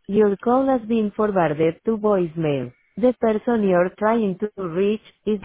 Your call has been forwarded to voicemail. The person you're trying to reach is